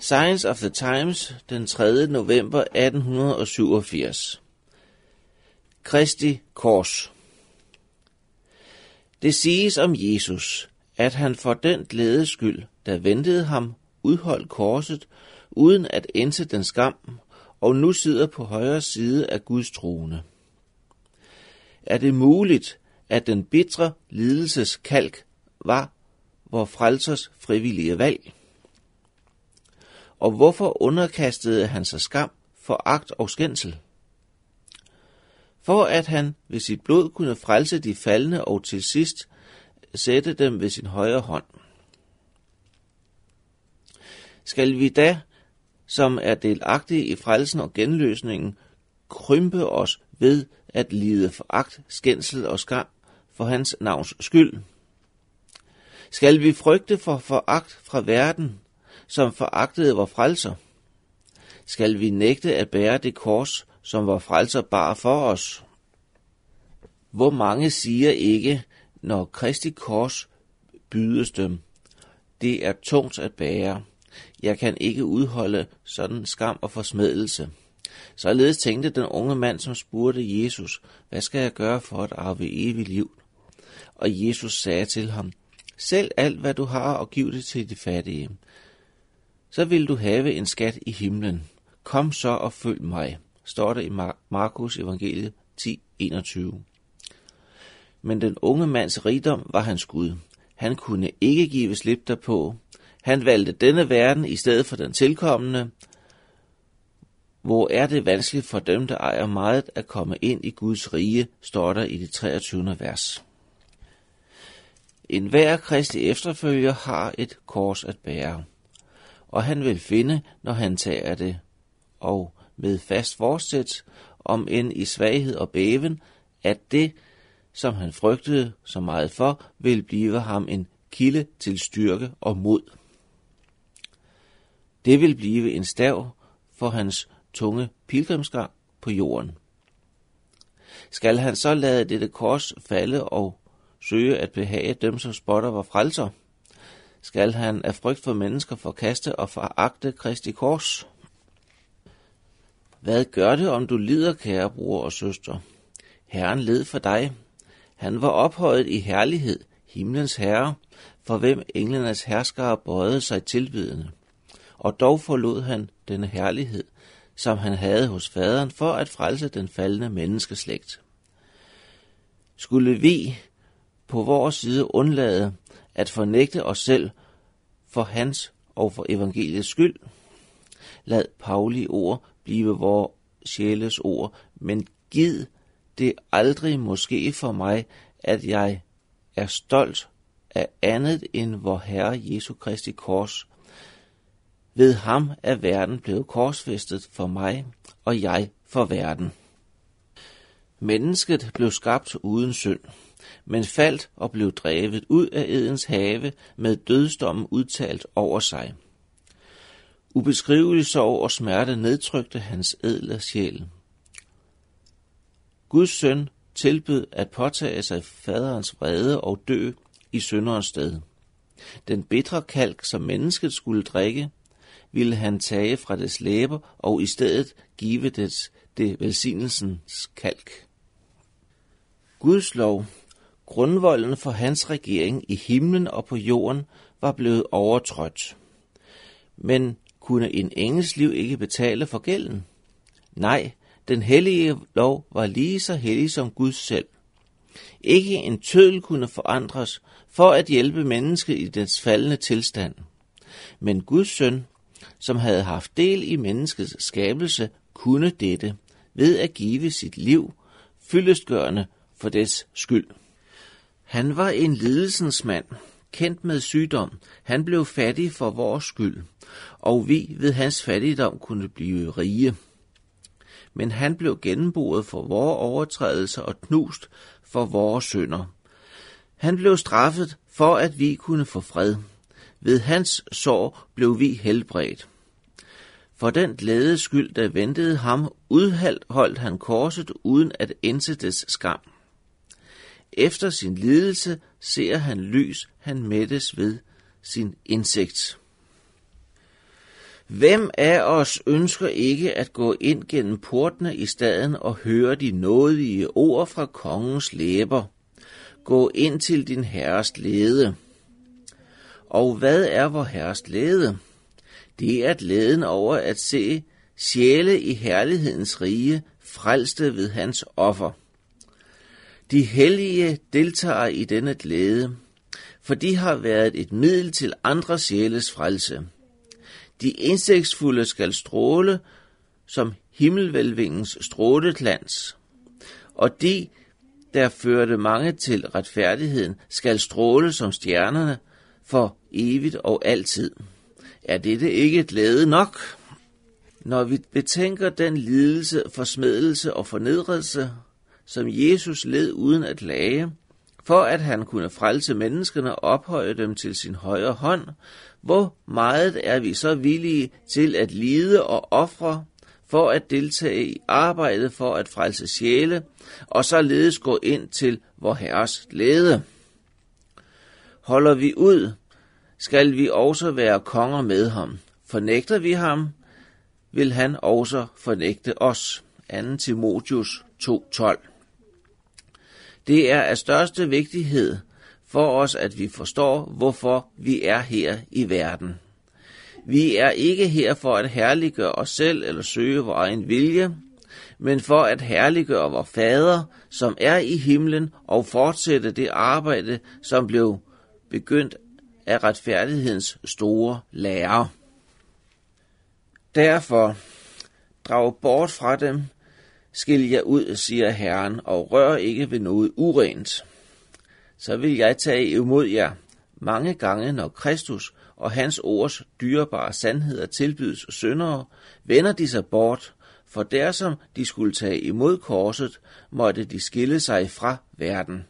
Signs of the Times, den 3. november 1887. Kristi kors. Det siges om Jesus, at han for den glædes skyld, der ventede ham, udholdt korset, uden at ænse den skam, og nu sidder på højre side af Guds trone. Er det muligt, at den bitre lidelses kalk var vor frelsers frivillige valg? Og hvorfor underkastede han sig skam, foragt og skændsel? For at han ved sit blod kunne frelse de faldne og til sidst sætte dem ved sin højre hånd. Skal vi da, som er delagtige i frelsen og genløsningen, krympe os ved at lide foragt, skændsel og skam for hans navns skyld? Skal vi frygte for foragt fra verden, som foragtede vor frelser? Skal vi nægte at bære det kors, som vor frelser bar for os? Hvor mange siger ikke, når Kristi kors bydes dem: det er tungt at bære. Jeg kan ikke udholde sådan skam og forsmedelse. Således tænkte den unge mand, som spurgte Jesus: hvad skal jeg gøre for at arve evigt liv? Og Jesus sagde til ham: sælg alt, hvad du har, og giv det til de fattige. Så vil du have en skat i himlen. Kom så og følg mig, står der i Markus evangeliet 10:21. Men den unge mands rigdom var hans Gud. Han kunne ikke give slip derpå. Han valgte denne verden i stedet for den tilkommende. Hvor er det vanskeligt for dem, der ejer meget, at komme ind i Guds rige, står der i det 23. vers. En hver Kristi efterfølger har et kors at bære, og han vil finde, når han tager det, og med fast forsæt, om end i svaghed og bæven, at det, som han frygtede så meget for, vil blive ham en kilde til styrke og mod. Det vil blive en stav for hans tunge pilgrimsgang på jorden. Skal han så lade dette kors falde og søge at behage dem, som spotter vor frelser? Skal han af frygt for mennesker forkaste og foragte Kristi kors? Hvad gør det, om du lider, kære bror og søster? Herren led for dig. Han var ophøjet i herlighed, himlens herre, for hvem englenes herskere bøjede sig tilbedende. Og dog forlod han denne herlighed, som han havde hos faderen, for at frelse den faldne menneskeslægt. Skulle vi på vores side undlade at fornægte os selv for hans og for evangeliets skyld? Lad Pauli ord blive vor sjæles ord, men gid det aldrig måske for mig, at jeg er stolt af andet end vor Herre Jesu Kristi kors. Ved ham er verden blevet korsfæstet for mig, og jeg for verden. Mennesket blev skabt uden synd, men faldt og blev drevet ud af Edens have med dødsdommen udtalt over sig. Ubeskrivelig sorg og smerte nedtrykte hans ædle sjæl. Guds søn tilbød at påtage sig faderens vrede og dø i synderens sted. Den bitre kalk, som mennesket skulle drikke, ville han tage fra dets læber og i stedet give det velsignelsens kalk. Guds lov, grundvolden for hans regering i himlen og på jorden, var blevet overtrådt. Men kunne en engels liv ikke betale for gælden? Nej, den hellige lov var lige så hellig som Gud selv. Ikke en tøddel kunne forandres for at hjælpe mennesket i dets faldne tilstand. Men Guds søn, som havde haft del i menneskets skabelse, kunne dette ved at give sit liv fyldestgørende for dets skyld. Han var en lidelsens mand, kendt med sygdom. Han blev fattig for vores skyld, og vi ved hans fattigdom kunne blive rige. Men han blev gennemboret for vores overtrædelser og knust for vores synder. Han blev straffet for, at vi kunne få fred. Ved hans sår blev vi helbredt. For den glædes skyld, der ventede ham, udholdt han korset uden at ænse dets skam. Efter sin lidelse ser han lys, han mættes ved sin indsigt. Hvem af os ønsker ikke at gå ind gennem portene i staden og høre de nådige ord fra kongens læber? Gå ind til din herres glæde. Og hvad er vor herres glæde? Det er glæden over at se sjæle i herlighedens rige, frelste ved hans offer. De hellige deltager i denne glæde, for de har været et middel til andre sjæles frelse. De indsigtsfulde skal stråle som himmelvælvingens stråleglans, og de, der førte mange til retfærdigheden, skal stråle som stjernerne for evigt og altid. Er dette ikke glæde nok? Når vi betænker den lidelse, forsmedelse og fornedrelse, som Jesus led uden at klage, for at han kunne frelse menneskene og ophøje dem til sin højre hånd, hvor meget er vi så villige til at lide og ofre for at deltage i arbejdet for at frelse sjæle, og således gå ind til vor Herres glæde. Holder vi ud, skal vi også være konger med ham. Fornægter vi ham, vil han også fornægte os. 2. Timotheus 2:12. Det er af største vigtighed for os, at vi forstår, hvorfor vi er her i verden. Vi er ikke her for at herliggøre os selv eller søge vor egen vilje, men for at herliggøre vor Fader, som er i himlen, og fortsætte det arbejde, som blev begyndt af retfærdighedens store lærer. Derfor drag bort fra dem, skil jer ud, siger Herren, og rør ikke ved noget urent. Så vil jeg tage imod jer mange gange, når Kristus og hans ords dyrebare sandheder tilbydes syndere, vender de sig bort, for der som de skulle tage imod korset, måtte de skille sig fra verden.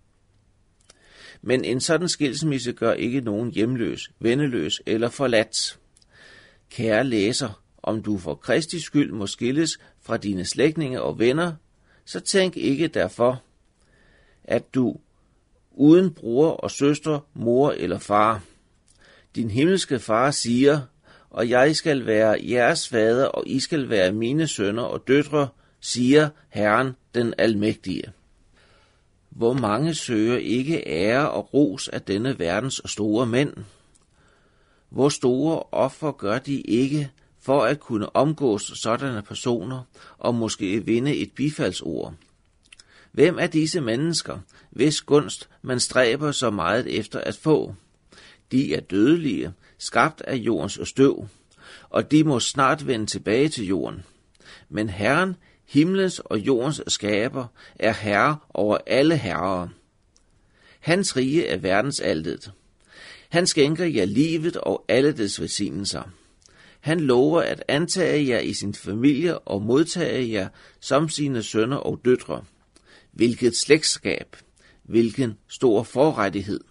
Men en sådan skilsmisse gør ikke nogen hjemløs, venneløs eller forladt. Kære læser, om du for Kristi skyld må skilles fra dine slægtninge og venner, så tænk ikke derfor, at du uden bror og søster, mor eller far. Din himmelske far siger, og jeg skal være jeres fader, og I skal være mine sønner og døtre, siger Herren den Almægtige. Hvor mange søger ikke ære og ros af denne verdens store mænd? Hvor store offer gør de ikke for at kunne omgås sådanne personer og måske vinde et bifaldsord? Hvem er disse mennesker, hvis gunst man stræber så meget efter at få? De er dødelige, skabt af jordens støv, og de må snart vende tilbage til jorden. Men Herren, himlens og jordens skaber, er herre over alle herrer. Hans rige er verdensaltet. Han skænker jer livet og alle dets velsignelser. Han lover at antage jer i sin familie og modtage jer som sine sønner og døtre. Hvilket slægtskab, hvilken stor forrettighed.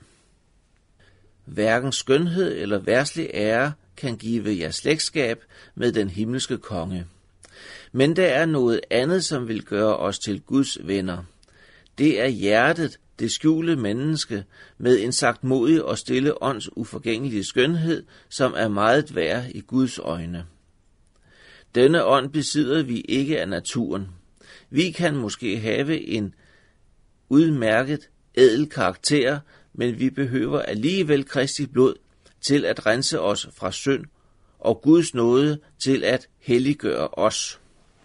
Hverken skønhed eller verdslig ære kan give jer slægtskab med den himmelske konge. Men der er noget andet, som vil gøre os til Guds venner. Det er hjertet, det skjulte menneske, med en sagtmodig og stille ånds uforgængelige skønhed, som er meget værd i Guds øjne. Denne ånd besidder vi ikke af naturen. Vi kan måske have en udmærket ædel karakter, men vi behøver alligevel Kristi blod til at rense os fra synd, og Guds nåde til at helliggøre os.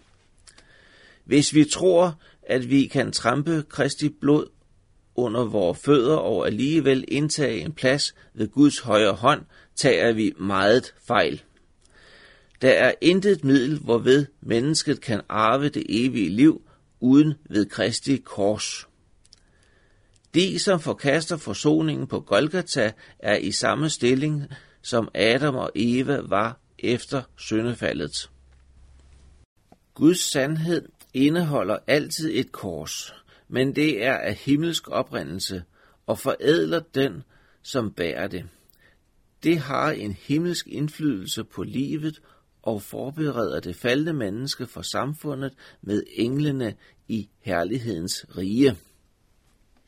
Hvis vi tror, at vi kan trampe Kristi blod under vores fødder og alligevel indtage en plads ved Guds højre hånd, tager vi meget fejl. Der er intet middel, hvorved mennesket kan arve det evige liv, uden ved Kristi kors. De, som forkaster forsoningen på Golgata, er i samme stilling, som Adam og Eva var efter syndefaldet. Guds sandhed indeholder altid et kors, men det er af himmelsk oprindelse og forædler den, som bærer det. Det har en himmelsk indflydelse på livet og forbereder det faldne menneske for samfundet med englene i herlighedens rige.